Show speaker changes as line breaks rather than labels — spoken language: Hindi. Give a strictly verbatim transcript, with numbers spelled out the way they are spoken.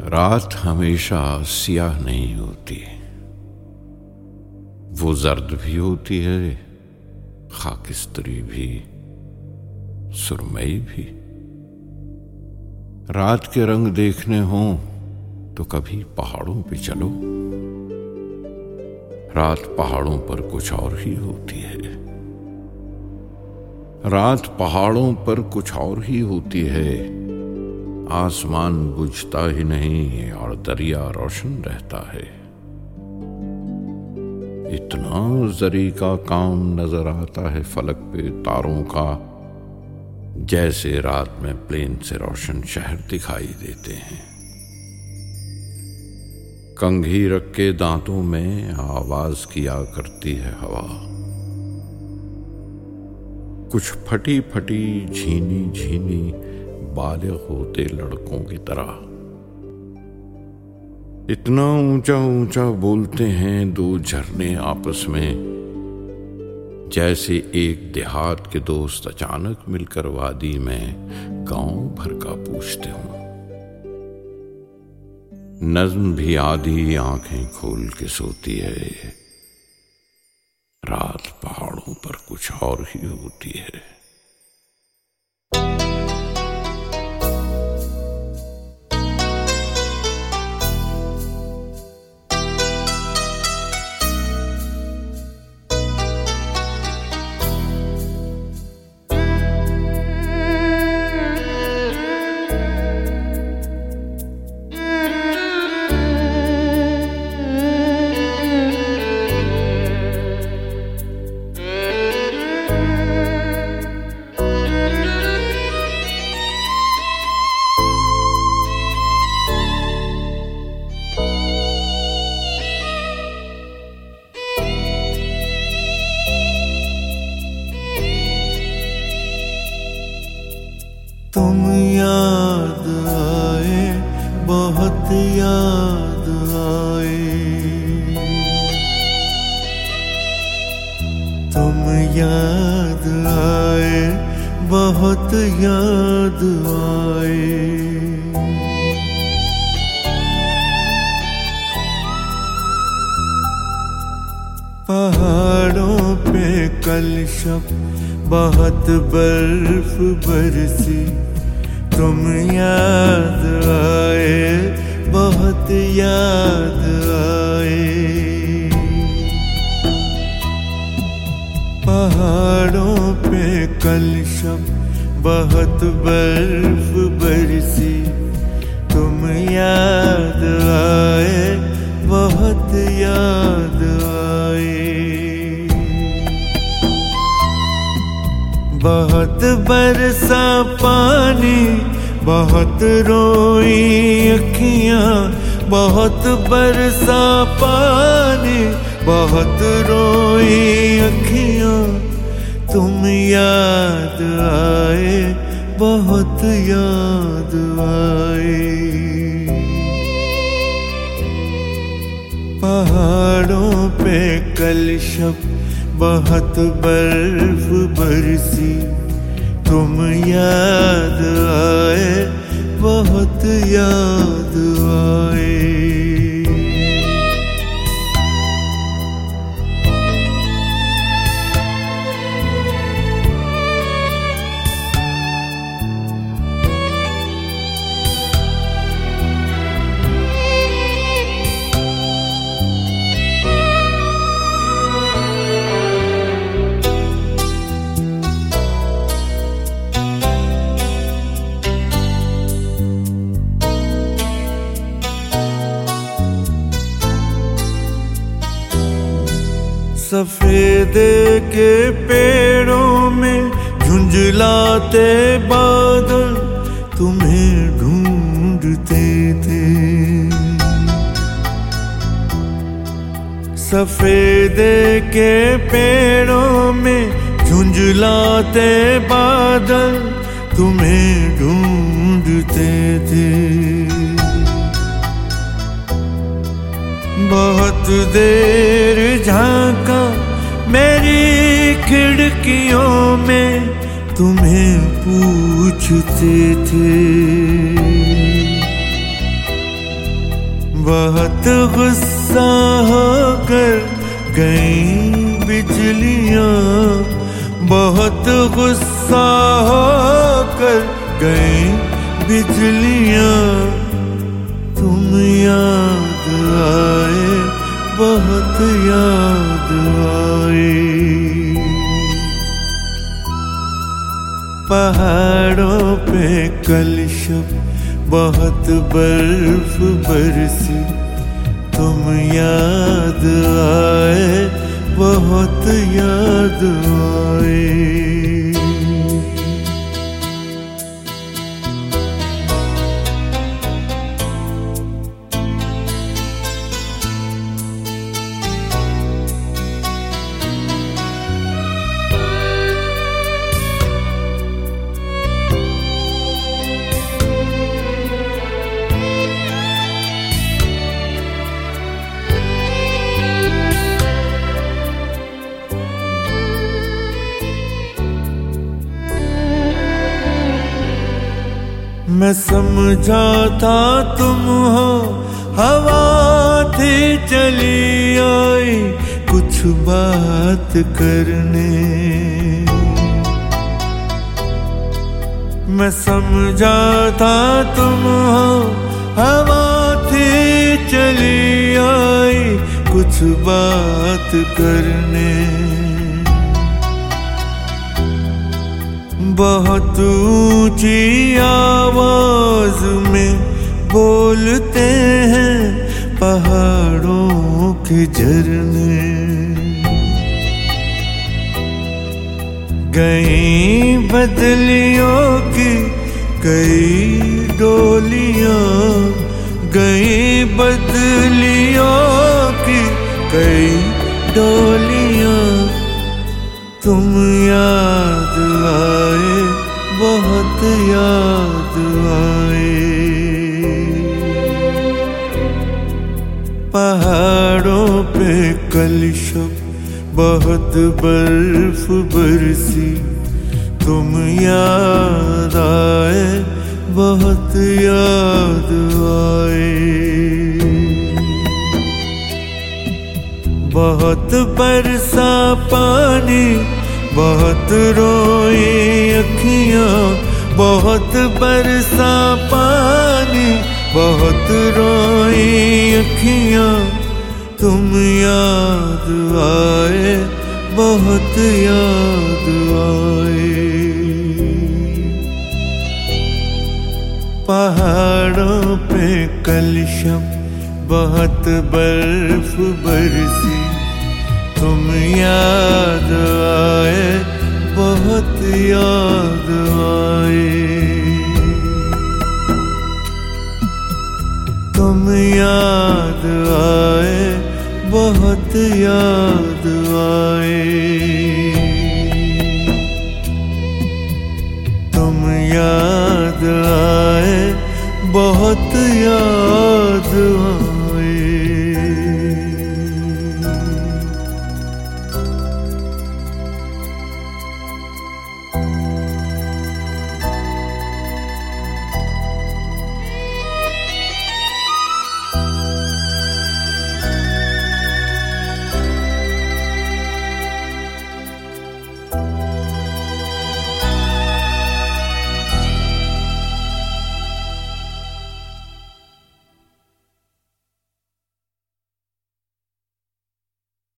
रात हमेशा स्याह नहीं होती, वो जर्द भी होती है, खाकिस्तरी भी, सुरमई भी। रात के रंग देखने हों तो कभी पहाड़ों पे चलो, रात पहाड़ों पर कुछ और ही होती है। रात पहाड़ों पर कुछ और ही होती है, आसमान बुझता ही नहीं और दरिया रोशन रहता है। इतना जरी का काम नजर आता है फलक पे तारों का, जैसे रात में प्लेन से रोशन शहर दिखाई देते हैं। कंघी रख के दांतों में आवाज किया करती है हवा, कुछ फटी फटी झीनी झीनी बालिग होते लड़कों की तरह। इतना ऊंचा ऊंचा बोलते हैं दो झरने आपस में, जैसे एक देहात के दोस्त अचानक मिलकर वादी में गांव भर का पूछते हों। नज्म भी आधी आंखें खोल के सोती है, रात पहाड़ों पर कुछ और ही होती है।
तुम याद आए, बहुत याद आए, तुम याद आए, बहुत याद आए। पहाड़ों पे कल शब बहुत बर्फ बरसी, तुम याद आए, बहुत याद आए। पहाड़ों पे कल शब बहुत बर्फ बरसी, तुम याद आए, बहुत याद आए। बहुत बरसा पानी, बहुत रोई अखियां, बहुत बरसा पानी, बहुत रोई अखियां, तुम याद आए, बहुत याद आए। पहाड़ों पे कल शब बहुत बर्फ बरसी, तुम याद आए, बहुत याद आए। सफेदे के पेड़ों में झुंझलाते बादल तुम्हें ढूंढते थे। सफेदे के पेड़ों में झुंझलाते बादल तुम्हें ढूंढते थे। बहुत देर झांका मेरी खिड़कियों में, तुम्हें पूछते थे। बहुत गुस्सा होकर गई बिजलियां, बहुत गुस्सा होकर गई बिजलियां। तुम याद आए, बहुत याद आए। पहाड़ों पे कल शब बहुत बर्फ बरसी, तुम याद आए, बहुत याद आए। मैं समझा था तुम हो हवा थी चली आई कुछ बात करने। मैं समझा था तुम हो हवा थी चली आई कुछ बात करने। बहुत ऊंची आवाज में बोलते हैं पहाड़ों के झरने। गई बदलियों की कई डोलियां, गई बदलियों की कई डोलियां। तुम याद आए, बहुत याद आए। पहाड़ों पे कल शब बहुत बर्फ बरसी, तुम याद आए, बहुत याद आए। बहुत बरसा पानी, बहुत रोई अखियां, बहुत बरसा पानी, बहुत रोई अखियां। तुम याद आए, बहुत याद आए। पहाड़ों पे कल शब बहुत बर्फ बरसी, तुम याद आए, बहुत याद आए। तुम याद आए, बहुत याद आए। तुम याद आए, बहुत याद आए।